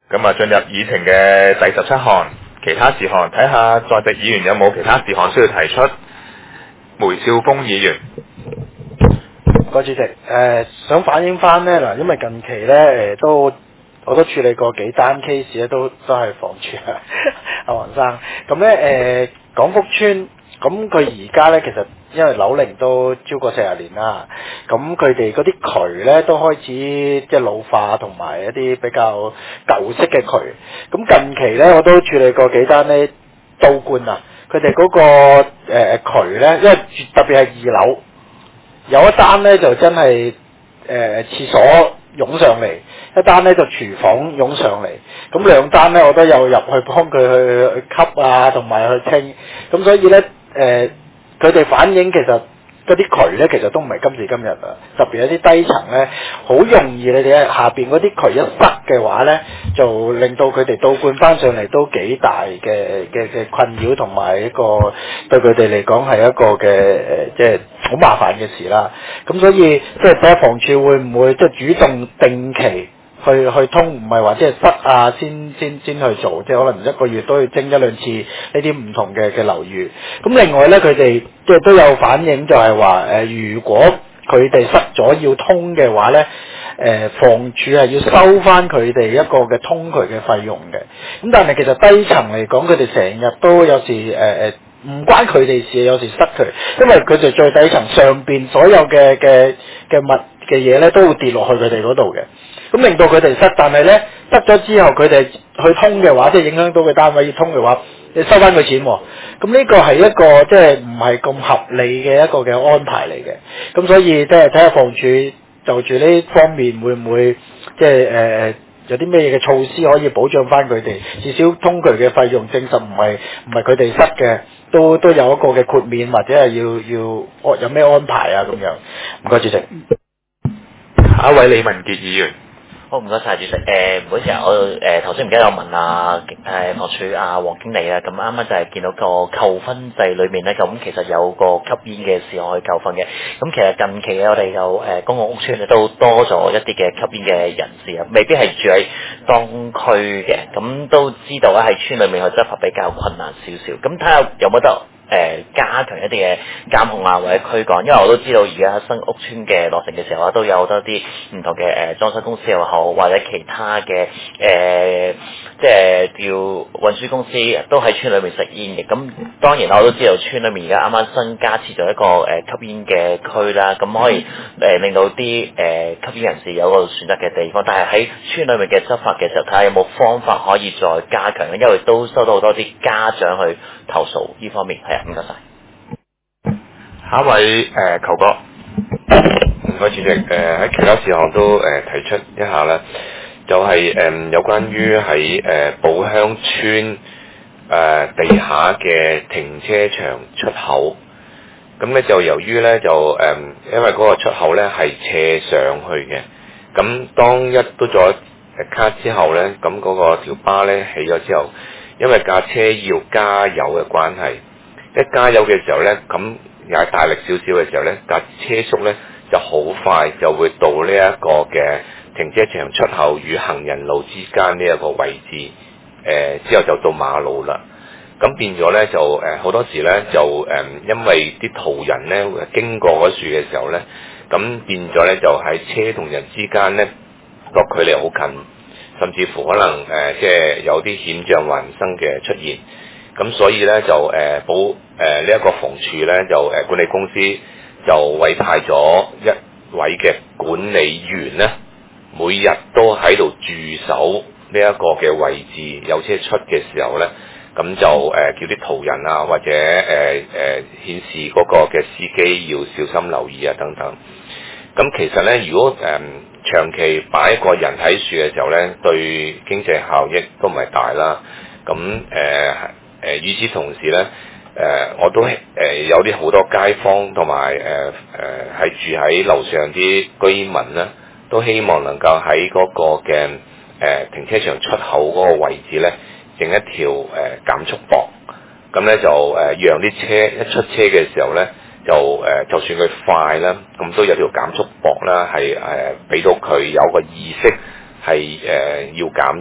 咁啊，進入議程嘅第17項，其他事項，睇下在席議員有冇其他事項需要提出。梅兆豐議員， 個主席，想反映翻呢嗱，因為近期呢，我都處理過幾單 case 咧，都係房署阿黃生，咁呢，廣福村，咁佢而家呢，其實因為樓齡都超過40年啦，咁佢哋嗰啲渠呢，都開始即係老化，同埋一啲比較舊式嘅渠，咁近期呢，我都處理過幾單呢倒灌啊，佢哋嗰個渠呢，因為特別係2樓。有一單咧就真係廁所湧上嚟，一單咧就廚房湧上嚟，咁兩單咧我都有入去幫佢去吸啊，同埋去清，咁所以咧佢哋反映其實嗰啲渠咧其實都唔係今時今日啊，特別有啲低層咧，好容易你哋喺下邊嗰啲渠一塞嘅話咧，就令到佢哋倒灌翻上嚟都幾大嘅困擾，同埋一個對佢哋嚟講係一個嘅即係好麻煩嘅事啦。咁所以即係睇下房署會唔會即係主動定期去通，唔係話即係塞啊先去做，即係可能一個月都要蒸1-2次呢啲唔同嘅樓宇。咁另外咧，佢哋即係都有反映就係話如果佢哋塞咗要通嘅話咧，房署係要收翻佢哋一個嘅通渠嘅費用嘅。咁但係其實低層嚟講，佢哋成日都有時唔關佢哋事，有時塞佢，因為佢哋最底層上邊所有嘅物嘅嘢咧，都會跌落去佢哋嗰度嘅，咁令到佢哋塞。但係咧塞咗之後，佢哋去通嘅話，即係影響到佢單位要通嘅話，你收翻佢錢喎。咁呢個係一個即係唔係咁合理嘅一個嘅安排嚟嘅。咁所以即係睇下房署就住呢方面會唔會即係有啲咩嘅措施可以保障翻佢哋，至少通渠嘅費用證實唔係佢哋塞嘅，都有一個嘅豁免，或者係要有咩安排啊咁樣。唔該主席。 下一位李文傑議員。 好，唔該晒主席。唔好意思啊，我頭先唔記得有問房署黃經理啊，咁啱啱就係見到個扣分制裏面咧，咁其實有個吸煙嘅事項去扣分嘅。咁其實近期咧，我哋有公共屋邨咧都多咗一啲嘅吸煙嘅人士啊，未必係住喺當區嘅，咁都知道咧喺村裏面去執法比較困難少少。咁睇下有冇得加強一啲嘅監控啊，或者驅趕，因為我都知道而家新屋邨嘅落成嘅時候都有好多啲唔同嘅裝修公司又好，或者其他嘅即係叫運輸公司都喺村裏面食煙嘅。咁當然我都知道村裏面而家啱啱新加設咗一個吸煙嘅區啦，咁可以令到啲吸煙人士有個選擇嘅地方。但係喺村裏面嘅執法嘅時候，睇下有冇方法可以再加強，因為都收到好多啲家長去投訴呢方面。係啊，唔該晒。 下一位球哥。 唔該主席，喺其他事項都提出一下啦，就係有關於喺寶鄉村地下嘅停車場出口，咁咧就由於咧就因為嗰個出口咧係斜上去嘅，咁當一嘟咗卡之後咧，咁嗰個條巴咧起咗之後，因為架車要加油嘅關係，一加油嘅時候咧，咁踩大力少少嘅時候咧，架車速咧就好快就會到呢一個嘅停車場出口與行人路之間呢一個位置，之後就到馬路啦。咁變咗咧就好多時咧就因為啲途人咧經過嗰處嘅時候咧，咁變咗咧就喺車同人之間咧個距離好近，甚至乎可能即係有啲險象環生嘅出現。咁所以咧就呢一個房署咧就管理公司就委派咗一位嘅管理員咧，每日都喺度駐守呢一個嘅位置，有車出嘅時候咧，咁就叫啲途人啊，或者顯示嗰個嘅司機要小心留意啊等等。咁其實咧，如果長期擺一個人喺樹嘅時候咧，對經濟效益都唔係大啦。咁與此同時咧，我都有啲好多街坊同埋係住喺樓上啲居民咧，都希望能夠喺嗰個嘅停車場出口嗰個位置咧，整一條減速駁，咁咧就讓啲車一出車嘅時候咧，就算佢快啦，咁都有條減速駁啦，係俾到佢有個意識係要減速，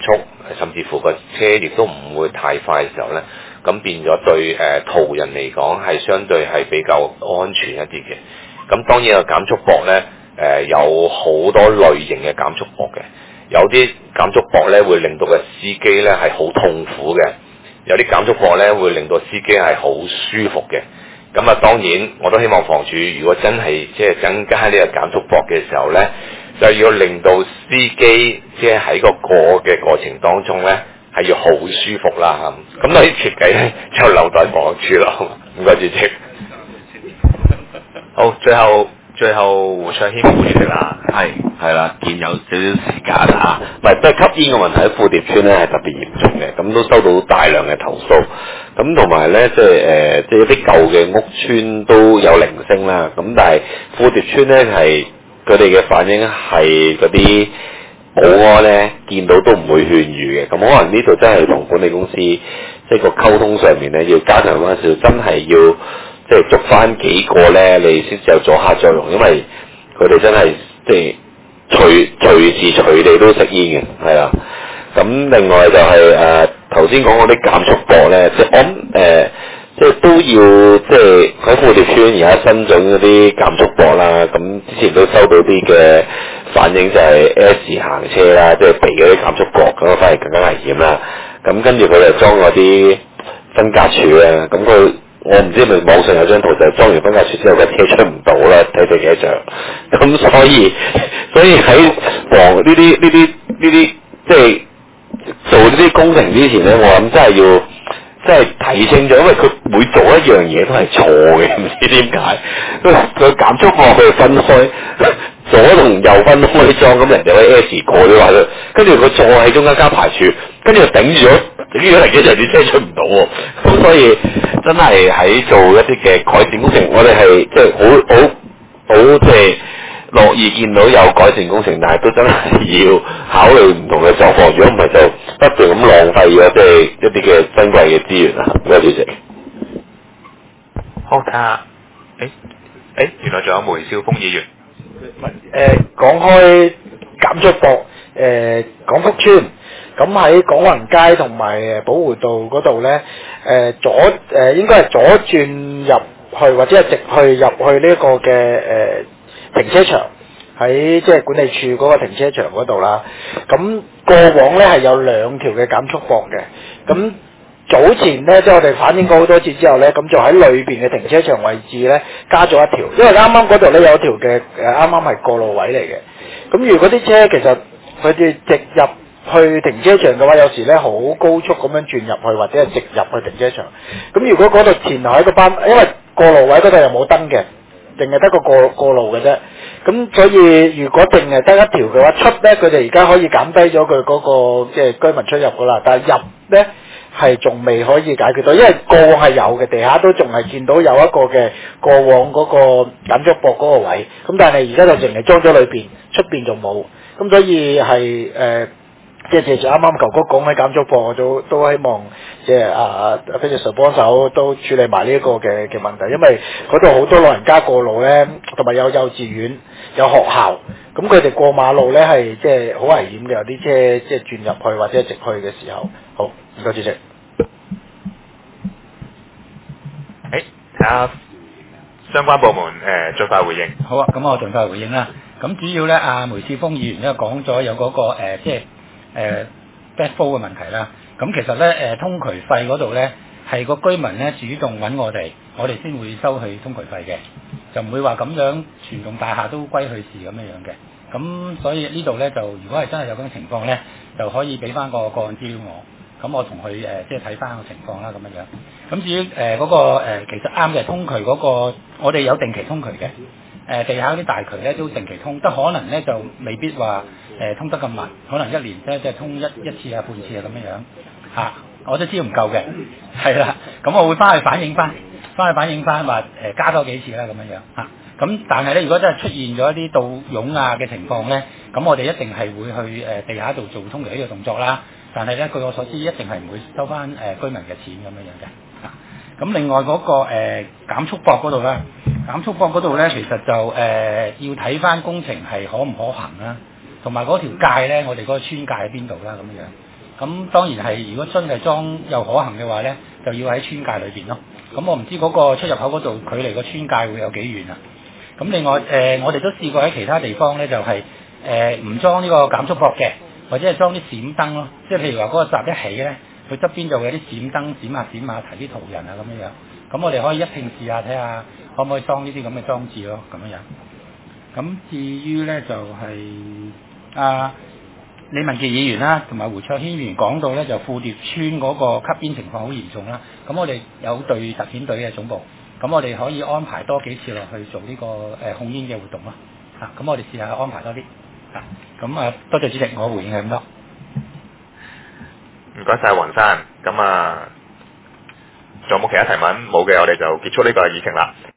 甚至乎個車亦都唔會太快嘅時候咧，咁變咗對途人嚟講係相對係比較安全一啲嘅。咁當然個減速駁咧有好多類型嘅減速駁嘅，有啲減速駁咧會令到個司機咧係好痛苦嘅，有啲減速駁咧會令到司機係好舒服嘅。咁啊，當然我都希望房署如果真係即係增加呢個減速駁嘅時候咧，就要令到司機即係喺個過嘅過程當中咧係要好舒服啦。咁呢啲設計咧就留待房署咯。唔該主席。 好，最後胡卓軒副主席啦， 係啦，見有少少時間啊，唔係都係吸煙嘅問題喺富蝶村咧係特別嚴重嘅，咁都收到大量嘅投訴，咁同埋咧即係啲舊嘅屋村都有零星啦，咁但係富蝶村咧係佢哋嘅反應係嗰啲保安咧見到都唔會勸喻嘅，咁可能呢度真係同管理公司即係個溝通上面咧要加強翻少，真係要即係捉翻幾個咧，你先至有阻嚇作用，因為佢哋真係即係隨時隨地都食煙嘅，係啦。咁另外就係頭先講嗰啲減速駁咧，即係我諗即係都要即係喺富蝶村而家新整嗰啲減速駁啦。咁之前都收到啲嘅反應就係 S 行車啦，即係避嗰啲減速駁咁反而更加危險啦。咁跟住佢就裝嗰啲分隔柱啊，咁佢。我唔知係咪網上有張圖就係裝完分隔柱之後嘅車出唔到啦，睇地幾長。咁所以喺防呢啲即係做呢啲工程之前咧，我諗真係要真係睇清楚，因為佢每做一樣嘢都係錯嘅，唔知點解。佢減速駁佢分開，左同右分開裝，咁人哋可以 S 過嘅話，跟住佢再喺中間加排柱，跟住頂住咗停機場啲車出唔到喎。咁所以真係喺做一啲嘅改善工程，我哋係即係好即係樂意見到有改善工程，但係都真係要考慮唔同嘅狀況，如果唔係就不斷咁浪費咗即係一啲嘅珍貴嘅資源啊！唔該主席。 好睇下，原來仲有梅少峰議員。 講開減速駁，廣福村，咁喺廣雲街同埋寶湖道嗰度咧，應該係左轉入去或者係直去入去呢個嘅停車場，喺即係管理處嗰個停車場嗰度啦。咁過往咧係有兩條嘅減速駁嘅，咁早前咧即係我哋反映過好多次之後咧，咁就喺裏邊嘅停車場位置咧加咗一條，因為啱啱嗰度咧有一條嘅啱啱係過路位嚟嘅。咁如果啲車其實佢哋直入去停車場嘅話，有時咧好高速咁樣轉入去，或者係直入去停車場。咁如果嗰度前後喺個班，因為過路位嗰度又冇燈嘅，淨係得個過路嘅啫。咁所以如果淨係得一條嘅話，出咧佢哋而家可以減低咗佢嗰個即係居民出入噶啦，但係入咧係仲未可以解決到，因為過往係有嘅，地下都仲係見到有一個嘅過往嗰個減速駁嗰個位，咁但係而家就淨係裝咗裏邊，出邊就冇，咁所以係即係借住啱啱球哥講喺減速駁，我都希望即係非常Sir幫手都處理埋呢一個嘅問題，因為嗰度好多老人家過路咧，同埋有幼稚園、有學校，咁佢哋過馬路咧係即係好危險嘅，有啲車即係轉入去或者直去嘅時候。好，唔該主席。 睇下相關部門盡快回應。 好啊，咁我盡快回應啦。咁主要咧，梅少峰議員咧講咗有嗰個即係backflow 嘅問題啦。咁其實咧通渠費嗰度咧係個居民咧主動揾我哋先會收佢通渠費嘅，就唔會話咁樣全棟大廈都歸佢事咁樣嘅。咁所以呢度咧就如果係真係有咁嘅情況咧，就可以俾翻個個案資料我。咁我同佢即係睇翻個情況啦，咁樣樣。咁至於嗰個其實啱嘅通渠嗰個，我哋有定期通渠嘅。地下嗰啲大渠咧都定期通，得可能咧就未必話通得咁密，可能一年咧即係通一次啊、半次啊咁樣樣嚇。我都知道唔夠嘅，係啦。咁我會翻去反映翻話加多幾次啦咁樣樣嚇。咁但係咧，如果真係出現咗一啲倒湧啊嘅情況咧，咁我哋一定係會去地下度做通渠呢個動作啦。但係咧，據我所知，一定係唔會收翻居民嘅錢咁樣樣嘅。咁另外嗰個減速駁嗰度咧，其實就要睇翻工程係可唔可行啦，同埋嗰條界咧，我哋嗰個村界喺邊度啦咁樣樣。 咁當然係，如果真係裝又可行嘅話咧，就要喺村界裏邊咯。咁我唔知嗰個出入口嗰度距離個村界會有幾遠啊？咁另外我哋都試過喺其他地方咧，就係唔裝呢個減速駁嘅，或者係裝啲閃燈咯。即係譬如話嗰個閘一起咧，佢側邊就會有啲閃燈閃下提啲途人啊咁樣樣。咁我哋可以一併試下睇下可唔可以裝呢啲咁嘅裝置咯，咁樣樣。咁至於咧就係李文傑議員啦，同埋胡卓軒議員講到咧，就富蝶村嗰個吸煙情況好嚴重啦。咁我哋有隊特遣隊嘅總部，咁我哋可以安排多幾次落去做呢個控煙嘅活動咯。咁我哋試下安排多啲。咁多謝主席，我回應係咁多。 唔該晒黃生，咁仲有冇其他提問？冇嘅，我哋就結束呢個議程啦。